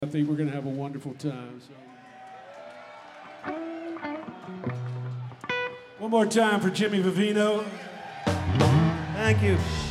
I think we're going to have a wonderful time. So. One more time for Jimmy Vivino. Thank you.